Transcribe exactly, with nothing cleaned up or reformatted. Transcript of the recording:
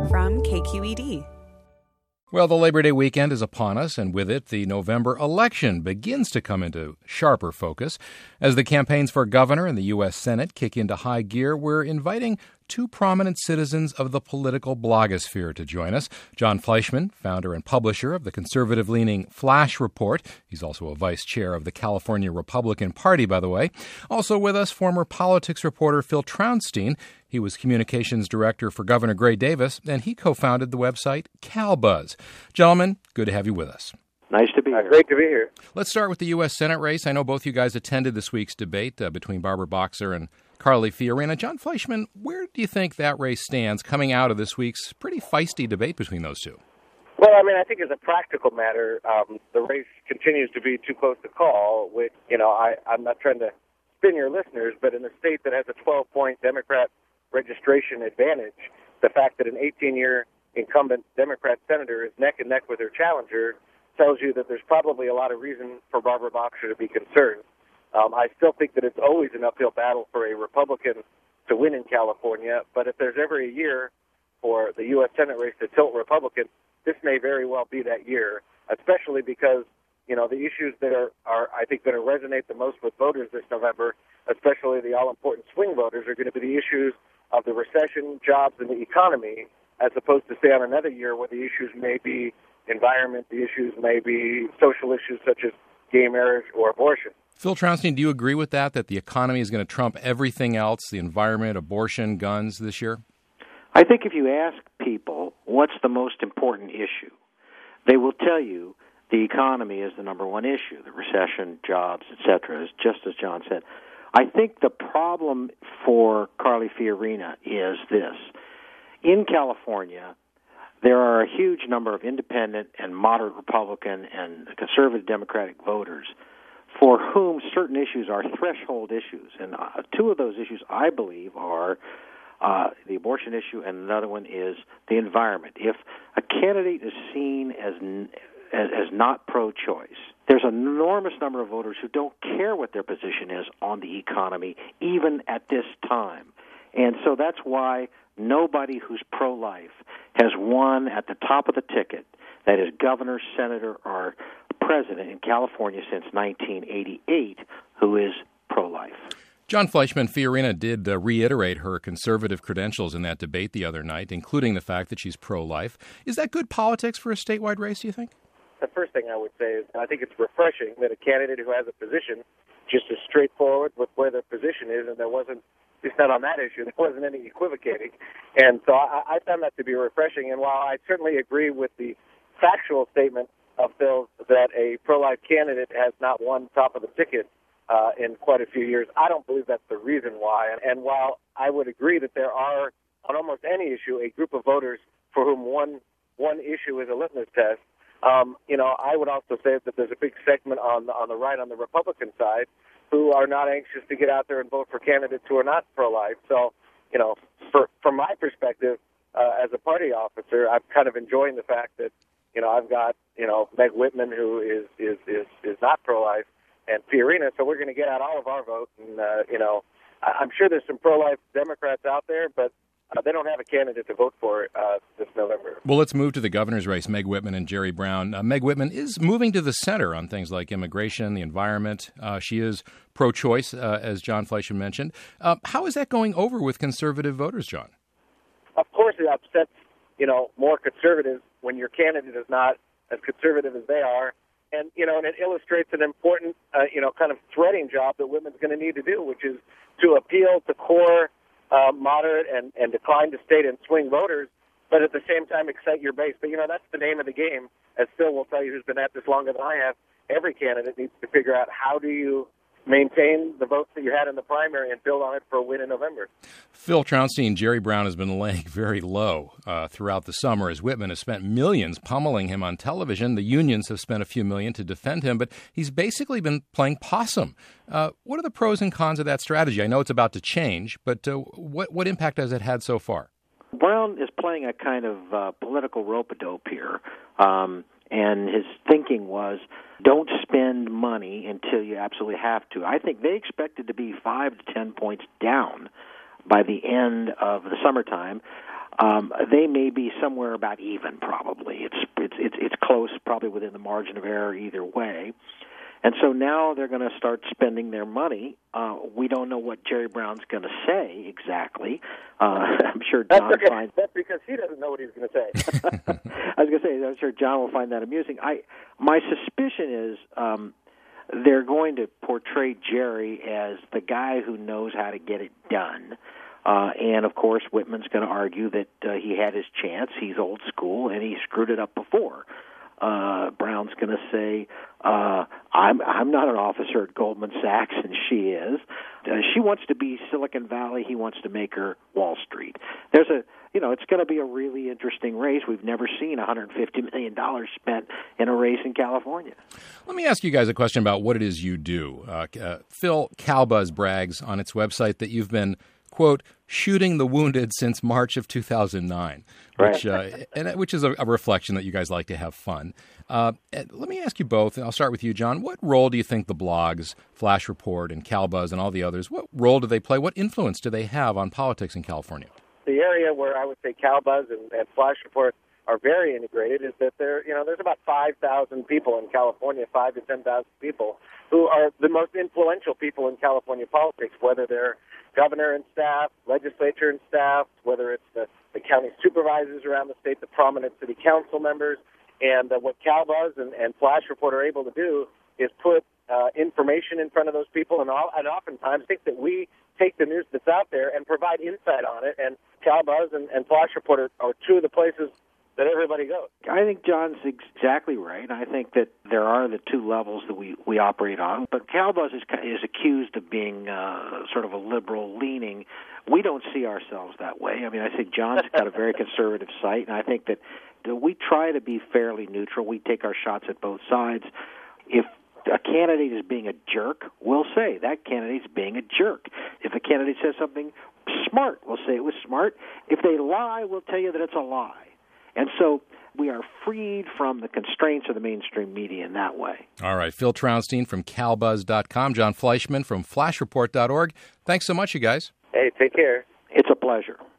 from K Q E D. Well, the Labor Day weekend is upon us, and with it, the November election begins to come into sharper focus. As the campaigns for governor and the U S Senate kick into high gear, we're inviting two prominent citizens of the political blogosphere to join us. John Fleischman, founder and publisher of the conservative-leaning Flash Report. He's also a vice chair of the California Republican Party, by the way. Also with us, former politics reporter Phil Traunstein. He was communications director for Governor Gray Davis, and he co-founded the website CalBuzz. Gentlemen, good to have you with us. Nice to be here. Uh, great to be here. Let's start with the U S Senate race. I know both you guys attended this week's debate uh, between Barbara Boxer and Carly Fiorina. John Fleischman, where do you think that race stands coming out of this week's pretty feisty debate between those two? Well, I mean, I think as a practical matter, um, the race continues to be too close to call. With, you know, I, I'm not trying to spin your listeners, but in a state that has a twelve-point Democrat registration advantage, the fact that an eighteen-year incumbent Democrat senator is neck and neck with her challenger tells you that there's probably a lot of reason for Barbara Boxer to be concerned. Um, I still think that it's always an uphill battle for a Republican to win in California, but if there's ever a year for the U S Senate race to tilt Republican, this may very well be that year, especially because, you know, the issues that are, are I think, going to resonate the most with voters this November, especially the all-important swing voters, are going to be the issues of the recession, jobs, and the economy, as opposed to, say, on another year where the issues may be environment, the issues may be social issues such as gay marriage or abortion. Phil Traunstein, do you agree with that, that the economy is going to trump everything else, the environment, abortion, guns this year? I think if you ask people what's the most important issue, they will tell you the economy is the number one issue, the recession, jobs, et cetera, just as John said. I think the problem for Carly Fiorina is this. In California, there are a huge number of independent and moderate Republican and conservative Democratic voters for whom certain issues are threshold issues. And uh, two of those issues, I believe, are uh, the abortion issue, and another one is the environment. If a candidate is seen as, as, as not pro-choice, there's an enormous number of voters who don't care what their position is on the economy, even at this time. And so that's why nobody who's pro-life has won at the top of the ticket, that is governor, senator, or president in California since nineteen eighty-eight, who is pro-life. John Fleischman, Fiorina did uh, reiterate her conservative credentials in that debate the other night, including the fact that she's pro-life. Is that good politics for a statewide race, do you think? The first thing I would say is I think it's refreshing that a candidate who has a position just is straightforward with where their position is, and there wasn't, at least not on that issue, there wasn't any equivocating. And so I, I found that to be refreshing. And while I certainly agree with the factual statement of Phil's that a pro-life candidate has not won top of the ticket uh, in quite a few years, I don't believe that's the reason why. And, and while I would agree that there are, on almost any issue, a group of voters for whom one one issue is a litmus test, um, you know, I would also say that there's a big segment on the, on the right, on the Republican side, who are not anxious to get out there and vote for candidates who are not pro-life. So, you know, for, from my perspective, uh, as a party officer, I'm kind of enjoying the fact that, you know, I've got, you know, Meg Whitman, who is, is, is, is not pro-life, and Fiorina, so we're going to get out all of our votes. And, uh, you know, I'm sure there's some pro-life Democrats out there, but uh, they don't have a candidate to vote for uh, this November. Well, let's move to the governor's race, Meg Whitman and Jerry Brown. Uh, Meg Whitman is moving to the center on things like immigration, the environment. Uh, she is pro-choice, uh, as John Fleischman mentioned. Uh, how is that going over with conservative voters, John? Of course it upsets, you know, more conservatives when your candidate is not as conservative as they are. And, you know, and it illustrates an important, uh, you know, kind of threading job that Whitman's going to need to do, which is to appeal to core, uh, moderate, and, and decline to state and swing voters, but at the same time excite your base. But, you know, that's the name of the game, as Phil will tell you, who's been at this longer than I have. Every candidate needs to figure out how do you maintain the votes that you had in the primary and build on it for a win in November. Phil Traunstein, Jerry Brown has been laying very low uh, throughout the summer as Whitman has spent millions pummeling him on television. The unions have spent a few million to defend him, but he's basically been playing possum. Uh, what are the pros and cons of that strategy? I know it's about to change, but uh, what, what impact has it had so far? Brown is playing a kind of uh, political rope-a-dope here. Um, And his thinking was, don't spend money until you absolutely have to. I think they expected to be five to ten points down by the end of the summertime. Um, they may be somewhere about even, probably. It's it's it's it's close, probably within the margin of error either way. And so now they're going to start spending their money. Uh, we don't know what Jerry Brown's going to say exactly. Uh, I'm sure John that's, finds that's because he doesn't know what he's going to say. I was going to say, I'm sure John will find that amusing. I my suspicion is um, they're going to portray Jerry as the guy who knows how to get it done. Uh, and, of course, Whitman's going to argue that uh, he had his chance. He's old school, and he screwed it up before. Uh, Brown's going to say, uh, I'm I'm not an officer at Goldman Sachs, and she is. Uh, she wants to be Silicon Valley. He wants to make her Wall Street. There's a, you know, it's going to be a really interesting race. We've never seen one hundred fifty million dollars spent in a race in California. Let me ask you guys a question about what it is you do. Uh, uh, Phil, CalBuzz brags on its website that you've been, quote, shooting the wounded since March of two thousand nine, which right. uh, and which is a, a reflection that you guys like to have fun. Uh, let me ask you both, and I'll start with you, John. What role do you think the blogs, Flash Report and CalBuzz and all the others, what role do they play? What influence do they have on politics in California? The area where I would say CalBuzz and, and Flash Report are very integrated is that there, you know, there's about five thousand people in California, five to ten thousand people who are the most influential people in California politics, whether they're governor and staff, legislature and staff, whether it's the, the county supervisors around the state, the prominent city council members. And uh, what CalBuzz and, and Flash Report are able to do is put uh, information in front of those people, and, all, and oftentimes think that we take the news that's out there and provide insight on it. And CalBuzz and, and Flash Report are, are two of the places that everybody goes. I think John's exactly right. I think that there are the two levels that we, we operate on. But CalBuzz is, is accused of being uh, sort of a liberal leaning. We don't see ourselves that way. I mean, I think John's got a very conservative site, and I think that we try to be fairly neutral. We take our shots at both sides. If a candidate is being a jerk, we'll say that candidate's being a jerk. If a candidate says something smart, we'll say it was smart. If they lie, we'll tell you that it's a lie. And so we are freed from the constraints of the mainstream media in that way. All right. Phil Trounstein from Cal Buzz dot com, John Fleischman from Flash Report dot org. Thanks so much, you guys. Hey, take care. It's a pleasure.